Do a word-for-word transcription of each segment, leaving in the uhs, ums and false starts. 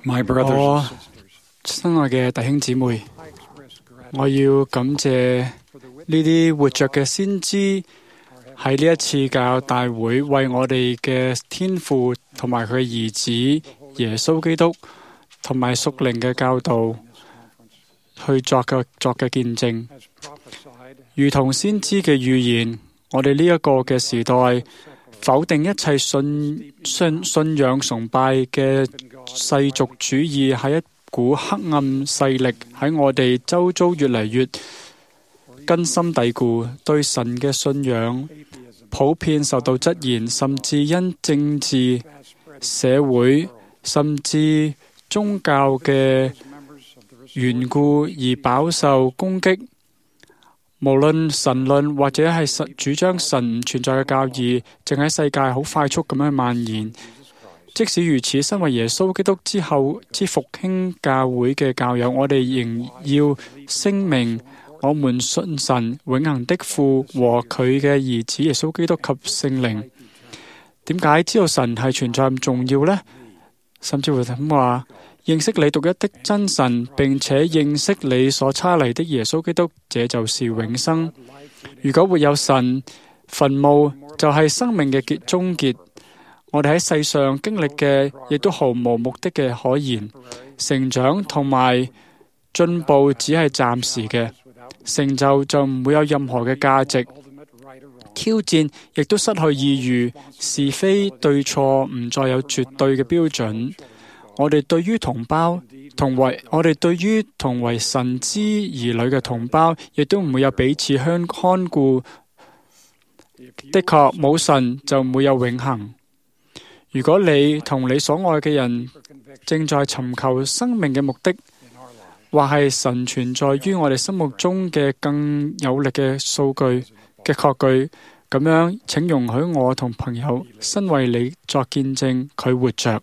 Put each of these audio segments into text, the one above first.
My brothers and 我 sisters, 親愛嘅弟兄姊妹， I express 我 gratitude 要感謝 for the 呢 witness 啲活着嘅先知 our 喺 Heavenly 呢一次教大會為我哋嘅天父同埋佢兒子耶穌基督同埋屬靈嘅教導 Father in this conference 去作嘅作嘅見證， has prophesied 如同先知嘅預言，我哋呢一個嘅時代否定一切信信信仰崇拜嘅 that God 世俗主義係一股黑暗勢力喺我哋周遭越嚟越根深蒂固，對神嘅信仰 atheism 普遍受到質疑，甚至因政治、 fast spreading 社會甚至宗教嘅 as members of the 緣故而飽受攻擊。無論神論或者係神主張神唔存在嘅教義，正喺世界好快速咁樣蔓延。 Jesus Christ 即使如此，身為耶穌基督之後之復興教會嘅教友，我哋仍要聲明，我們信神永恆的父和佢嘅兒子耶穌基督及聖靈。點解知道神係存在咁重要呢？甚至乎咁話，認識你獨一的真神，並且認識你所差嚟的耶穌基督，這就是永生。如果沒有神，墳墓就係生命嘅結終結。我哋喺世上經歷嘅，亦都毫無目的嘅可言。成長同埋進步只係暫時嘅，成就就唔會有任何嘅價值。 ultimate right or wrong 挑戰亦都失去意義，是非對錯唔再有絕對嘅標準。我哋對於同胞同為我哋對於同為神之兒女嘅同胞，亦都唔會有彼此相看顧。的確，冇神就唔會有永恆。如果你同你所愛嘅人 for conviction 正在尋求生命嘅目的， in our lives 或係神存在於我哋心目中嘅更有力嘅數據嘅確據，咁樣請容許我同朋友身為你作見證，佢活着。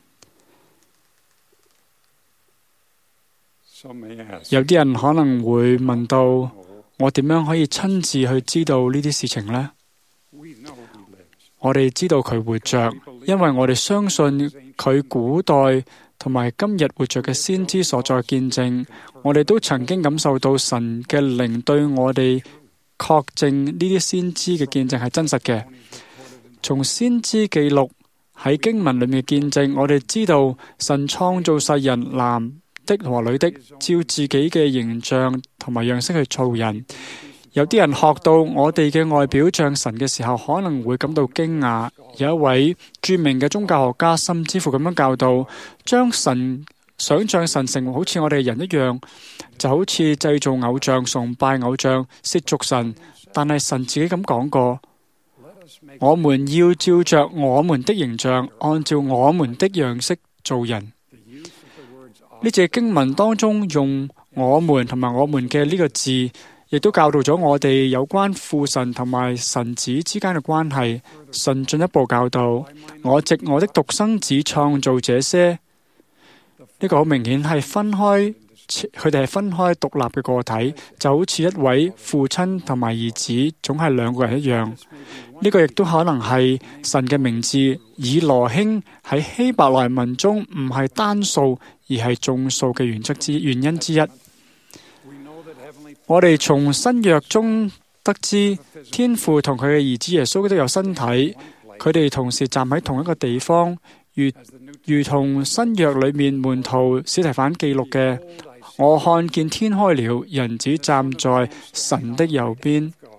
Some may ask 有啲人可能會問到，我點樣可以親自去知道呢啲事情呢？ we know he lives 我哋知道佢活着，因為我哋相信佢古代同埋今日活着嘅先知所在見證，我哋都曾經感受到神嘅靈對我哋確證呢啲先知嘅見證係真實嘅。從先知記錄喺經文裏面嘅見證，我哋知道神創造世人，男的和女的，照自己嘅形象同埋樣式去造人。有啲人學到我哋嘅外表像神嘅時候，可能會感到驚訝。有一位著名嘅宗教學家，甚至乎咁樣教導，將神想像神成為好似我哋人一樣，就好似製造偶像、崇拜偶像、褻瀆神。但係神自己咁講過， let us make 我們要照着我們的形象，按照我們的樣式做人。 the use of the words 呢隻經文當中用我們同埋我們嘅呢個字，亦都教導咗我哋有關父神同埋神子之間嘅關係。神進一步教導，我藉我的獨生子創造這些。呢個好明顯係分開，佢哋係分開獨立嘅個體，就好似一位父親同埋兒子總係兩個人一樣。呢個亦都可能係神嘅名字以羅興喺希伯來文中唔係單數而係眾數嘅原則之原因之一。 we know that heavenly 我哋從新約中得知，天父同佢嘅兒子耶穌都有身體，佢哋同時站喺同一個地方，如 as the new 如同新約裏面門徒司提反記錄嘅，我看見天開了，人子站在神的右邊。 God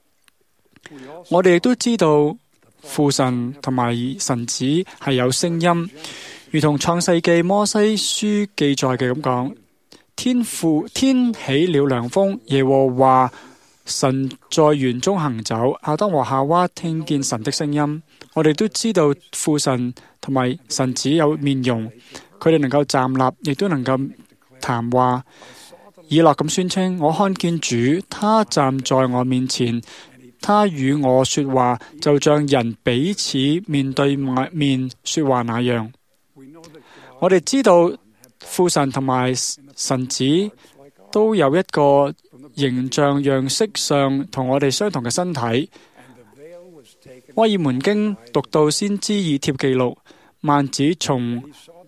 we also 我哋亦都知道父神同埋神子係有聲音，如同創世記摩西書記載嘅咁講：天父天起了涼風，耶和華神在園中行走，亞當和夏娃聽見神的聲音。我哋都知道父神同埋神子有面容，佢哋能夠站立，亦都能夠談話。以諾咁宣稱：我看見主，他站在我面前。他與我說話，就像人彼此面對面說話那樣。 we know that God 我哋知道父神同埋神子都有一個形象樣式上同我哋相同嘅身體。 and the veil was taken 威爾門經讀到先知以帖記錄，幔子從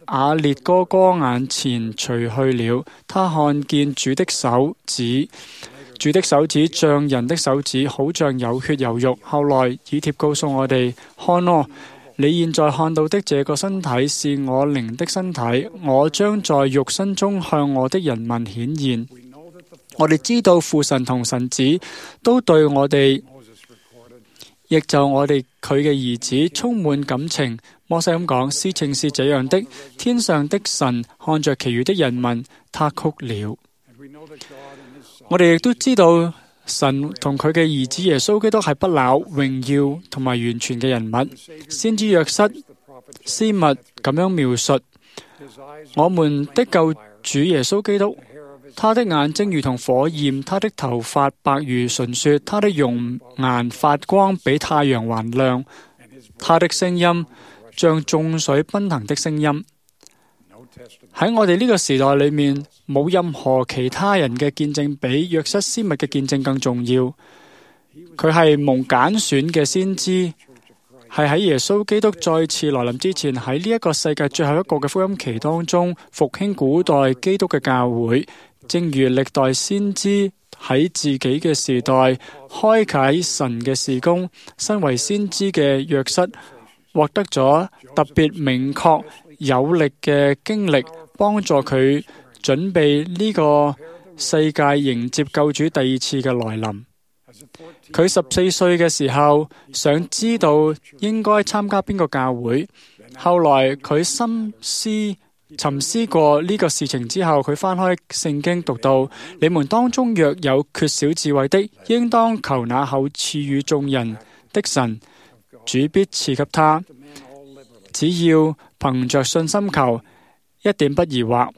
雅列哥哥眼前除去了，他看見主的手指，主的手指像人的手指，好像有血有肉。後來以帖告訴我哋，看哦，你現在看到的這個身體是我靈的身體，我將在肉身中向我的人民顯現。我哋知道父神同神子都對我哋，亦就我哋佢嘅兒子充滿感情。摩西咁講，事情是這樣的，天上的神看着其餘的人民，他哭了。我哋亦都知道神同佢嘅兒子耶穌基督係不朽、榮耀同埋完全嘅人物。先知約瑟私密咁樣描述我們的救主耶穌基督，他的眼睛如同火焰，他的頭髮白如純雪，他的容顏發光比太陽還亮，他的聲音像眾水奔騰的聲音。喺我哋呢個時代裏面，冇任何其他人嘅見證比約瑟私密嘅見證更重要。佢係蒙揀選嘅先知，係喺耶穌基督再次來臨之前，喺呢一個世界最後一個嘅福音期當中，復興古代基督嘅教會。正如歷代先知喺自己嘅時代開啟神嘅事工，身為先知嘅約瑟獲得咗特別明確有力嘅經歷，幫助佢準備呢個世界迎接救主第二次嘅來臨。佢十四歲嘅時候，想知道應該參加邊個教會。後來佢深思沉思過呢個事情之後，佢翻開聖經讀到：你們當中若有缺少智慧的，應當求那厚賜予眾人的神，主必賜給他。只要憑着信心求，一點不疑惑。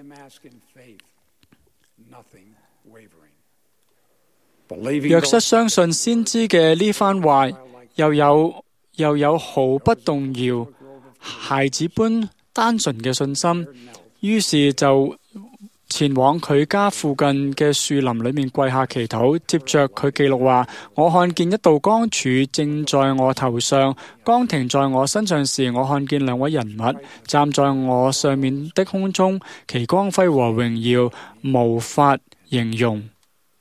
約瑟相信先知嘅呢番話，又有又有毫不動搖孩子般單純嘅信心，於是就前往佢家附近嘅樹林裏面跪下祈禱。接着佢記錄話：我看見一道光柱正在我頭上，光停在我身上時，我看見兩位人物站在我上面的空中，其光輝和榮耀無法形容。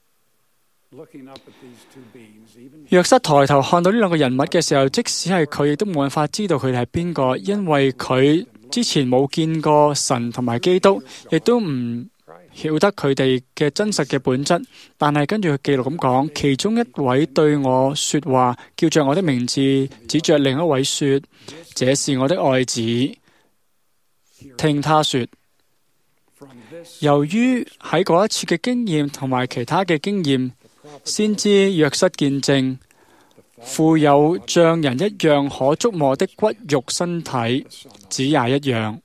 約瑟抬頭看到呢兩個人物嘅時候，即使係佢亦都冇辦法知道佢哋係邊個，因為佢之前冇見過神同埋基督，亦都唔曉得佢哋嘅真實嘅本質。但係跟住佢記錄咁講，其中一位對我說話，叫着我的名字，指着另一位說：這是我的愛子，聽他說。由於喺嗰一次嘅經驗同埋其他嘅經驗，先知約瑟見證，富有像人一樣可觸摸的骨肉身體，子也一樣。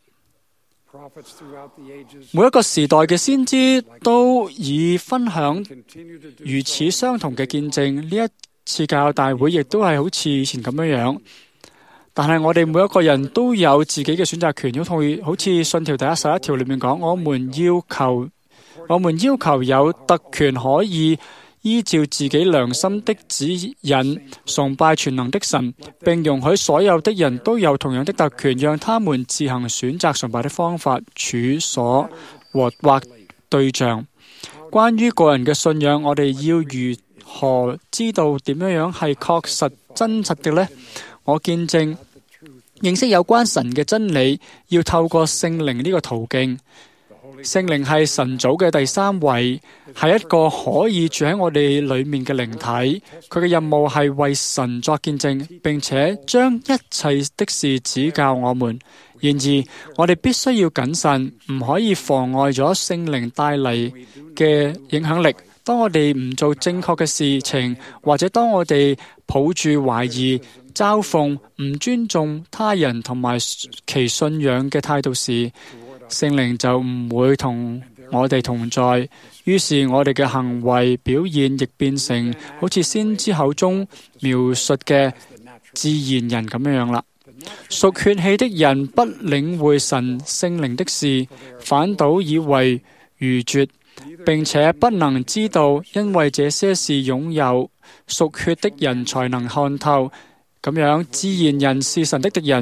每一個時代嘅先知都以分享如此相同嘅見證。呢一次教友大會亦都係好似以前咁樣樣，但係我哋每一個人都有自己嘅選擇權。好似好似信條第一十一條裏面講，我們要求我們要求有特權可以依照自己良心的指引崇拜全能的神，並容許所有的人都有同樣的特權，讓他們自行選擇崇拜的方法、處所和或對象。關於個人嘅信仰，我哋要如何知道點樣樣係確實真實嘅呢？我見證認識有關神嘅真理，要透過聖靈呢個途徑。聖靈係神組嘅第三位，係一個可以住喺我哋裏面嘅靈體。佢嘅任務係為神作見證，並且將一切的事指教我們。然而，我哋必須要謹慎，唔可以妨礙咗聖靈帶嚟嘅影響力。當我哋唔做正確嘅事情，或者當我哋抱住懷疑、嘲諷、唔尊重他人同埋其信仰嘅態度時，聖靈就唔會同我哋同在，於是我哋嘅行為表現亦變成好似先知口中描述嘅自然人咁樣樣啦。屬血氣的人不領會神聖靈的事，反倒以為愚拙，並且不能知道，因為這些事擁有屬血的人才能看透。咁樣，自然人是神的敵人，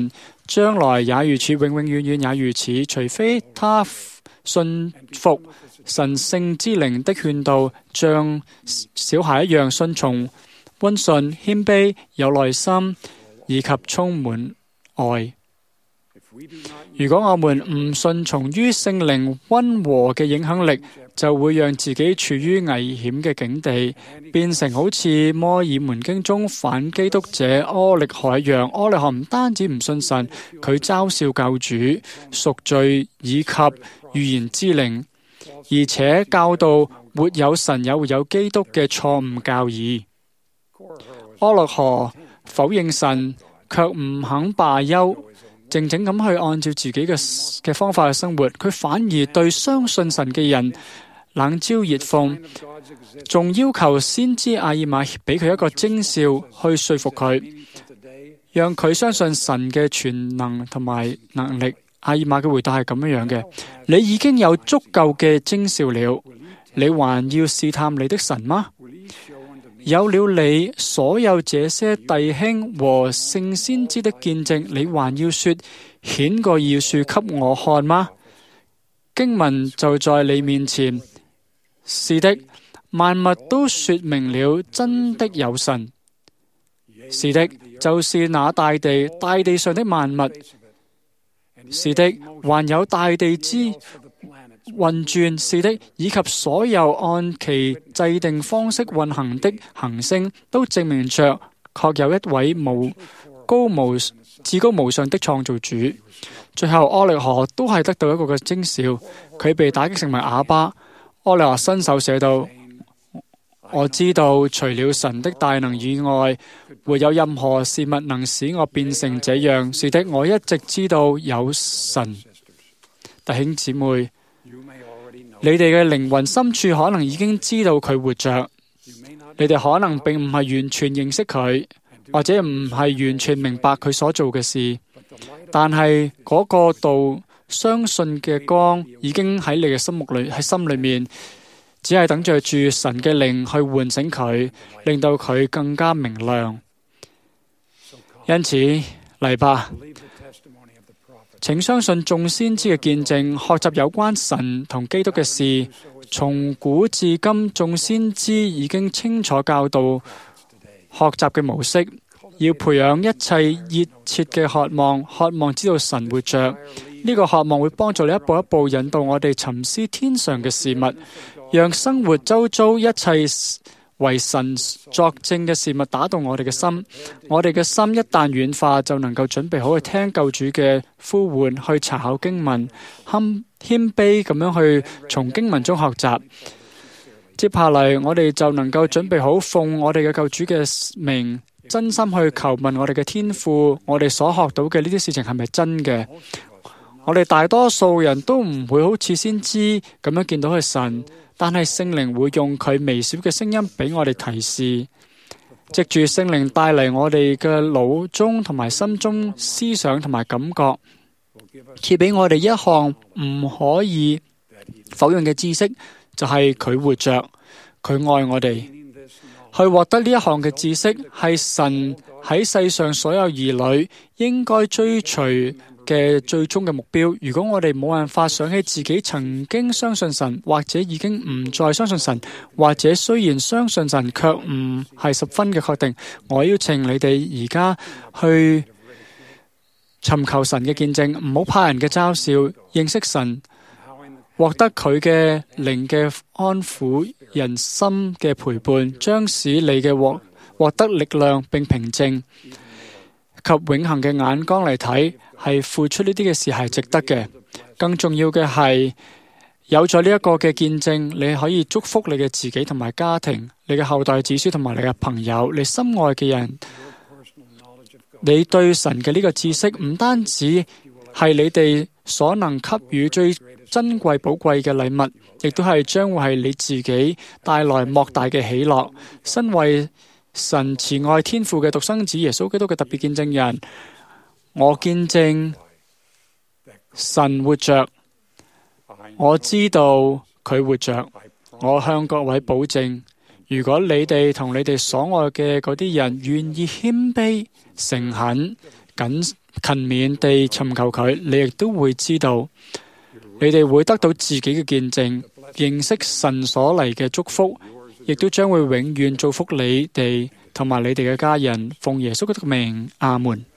將來也如此，永永遠遠也如此，除非他信服神聖之靈的勸導，像小孩一樣順從、溫順、謙卑、有耐心，以及充滿愛。如果我們唔順從於聖靈溫和嘅影響力，就會讓自己處於危險嘅境地，變成好似摩爾門經中反基督者柯力何一樣。柯力何唔單止唔信神，佢嘲笑救主、贖罪以及預言之靈，而且教導沒有神也會有基督嘅錯誤教義。柯力何否認神，卻唔肯罷休，靜靜咁去按照自己嘅嘅方法去生活。佢反而對相信神嘅人冷嘲熱諷，仲要求先知阿爾瑪俾佢一個徵兆去說服佢，讓佢相信神嘅全能同埋能力。阿爾瑪嘅回答係咁樣樣嘅：你已經有足夠嘅徵兆了，你還要試探你的神嗎？有了你所有這些弟兄和聖先知的見證，你還要說顯個要素給我看嗎？經文就在你面前。是的，萬物都說明了真的有神。是的，就是那大地，大地上的萬物。是的，還有大地之運轉。是的，以及所有按其制定方式運行的行星，都證明着確有一位無高無至高無上的創造主。最後，柯力何都係得到一個嘅徵兆，佢被打擊成為啞巴。柯力何伸手寫道：我知道除了神的大能以外，沒有任何事物能使我變成這樣。是的，我一直知道有神。弟兄姊妹，你哋嘅靈魂深處可能已經知道佢活着，你哋可能並唔係完全認識佢，或者唔係完全明白佢所做嘅事，但係嗰個道相信嘅光已經喺你嘅心目裏，喺心裏面，只係等着住神嘅靈去喚醒佢，令到佢更加明亮。因此，嚟吧，請相信眾先知嘅見證，學習有關神同基督嘅事。從古至今，眾先知已經清楚教導學習嘅模式，要培養一切熱切嘅渴望，渴望知道神活着。呢個渴望會幫助你一步一步引導我哋沉思天上嘅事物，讓生活周遭一切為神作證嘅事物打動我哋嘅心。我哋嘅心一旦軟化，就能夠準備好去聽救主嘅呼喚，去查考經文，謙謙卑咁樣去從經文中學習。接下嚟，我哋就能夠準備好奉我哋嘅救主嘅名，真心去求問我哋嘅天父，我哋所學到嘅呢啲事情係咪真嘅？我哋大多數人都唔會好似先知咁樣見到佢神，但係聖靈會用佢微小嘅聲音俾我哋提示，藉住聖靈帶嚟我哋嘅腦中同埋心中思想同埋感覺，賜俾我哋一項唔可以否認嘅知識，就係佢活着，佢愛我哋。去獲得呢一項嘅知識，係神喺世上所有兒女應該追隨嘅最終嘅目標。如果我哋冇辦法想起自己曾經相信神，或者已經唔再相信神，或者雖然相信神卻唔係十分嘅確定，我邀請你哋而家去尋求神嘅見證，唔好怕人嘅嘲笑，認識神，獲得佢嘅靈嘅安撫，人心嘅陪伴，將使你嘅獲獲得力量並平靜及永恆嘅眼光嚟睇，係付出呢啲嘅事係值得嘅。更重要嘅係有咗呢一個嘅見證，你可以祝福你嘅自己同埋家庭，你嘅後代子孫同埋你嘅朋友，你心愛嘅人。你對神嘅呢個知識唔單止係你哋所能給予最珍貴寶貴嘅禮物，亦都係將會係你自己帶來莫大嘅喜樂。身為神慈愛天父嘅獨生子耶穌基督嘅特別見證人，我見證神活着，我知道佢活着。我向各位保證，如果你哋同你哋所愛嘅嗰啲人願意謙卑、誠懇、謹勤勉地尋求佢，你亦都會知道，你哋會得到自己嘅見證，認識神所嚟嘅祝福，亦都將會永遠祝福你哋同埋你哋嘅家人。奉耶穌基督嘅名，阿門。